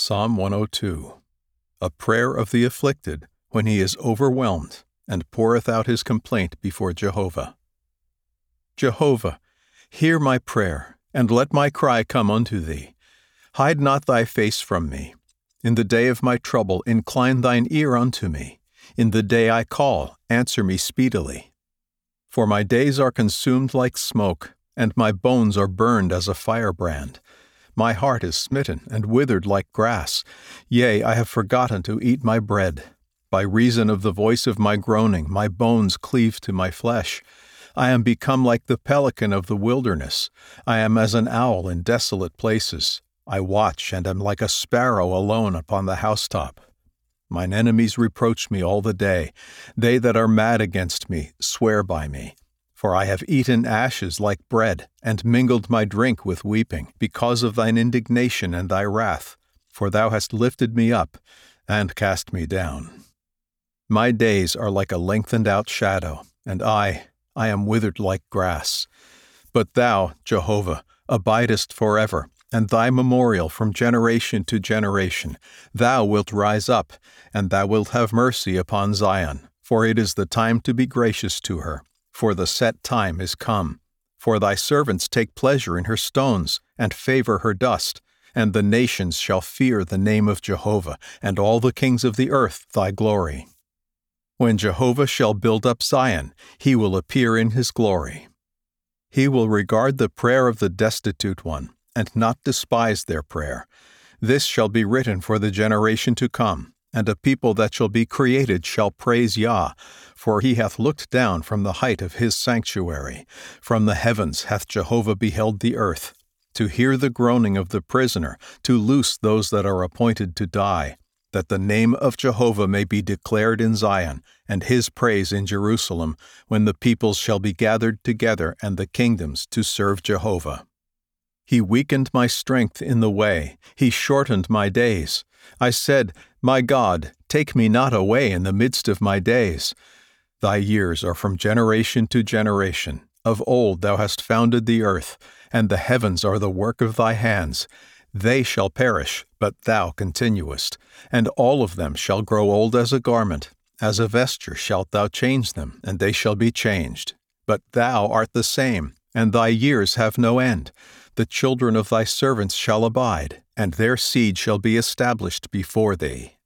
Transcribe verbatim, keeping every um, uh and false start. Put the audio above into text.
Psalm one oh two. A prayer of the afflicted when he is overwhelmed and poureth out his complaint before Jehovah. Jehovah, hear my prayer, and let my cry come unto thee. Hide not thy face from me. In the day of my trouble incline thine ear unto me. In the day I call, answer me speedily. For my days are consumed like smoke, and my bones are burned as a firebrand. My heart is smitten and withered like grass. Yea, I have forgotten to eat my bread. By reason of the voice of my groaning, my bones cleave to my flesh. I am become like the pelican of the wilderness. I am as an owl in desolate places. I watch and am like a sparrow alone upon the housetop. Mine enemies reproach me all the day. They that are mad against me swear by me. For I have eaten ashes like bread, and mingled my drink with weeping, because of thine indignation and thy wrath. For thou hast lifted me up, and cast me down. My days are like a lengthened out shadow, and I, I am withered like grass. But thou, Jehovah, abidest forever, and thy memorial from generation to generation. Thou wilt rise up, and thou wilt have mercy upon Zion, for it is the time to be gracious to her. For the set time is come. For thy servants take pleasure in her stones, and favor her dust. And the nations shall fear the name of Jehovah, and all the kings of the earth thy glory. When Jehovah shall build up Zion, he will appear in his glory. He will regard the prayer of the destitute one, and not despise their prayer. This shall be written for the generation to come. And a people that shall be created shall praise Yah, for he hath looked down from the height of his sanctuary. From the heavens hath Jehovah beheld the earth, to hear the groaning of the prisoner, to loose those that are appointed to die, that the name of Jehovah may be declared in Zion, and his praise in Jerusalem, when the peoples shall be gathered together and the kingdoms to serve Jehovah. He weakened my strength in the way, he shortened my days. I said, My God, take me not away in the midst of my days. Thy years are from generation to generation. Of old thou hast founded the earth, and the heavens are the work of thy hands. They shall perish, but thou continuest, and all of them shall grow old as a garment. As a vesture shalt thou change them, and they shall be changed. But thou art the same, and thy years have no end. The children of thy servants shall abide, and their seed shall be established before thee.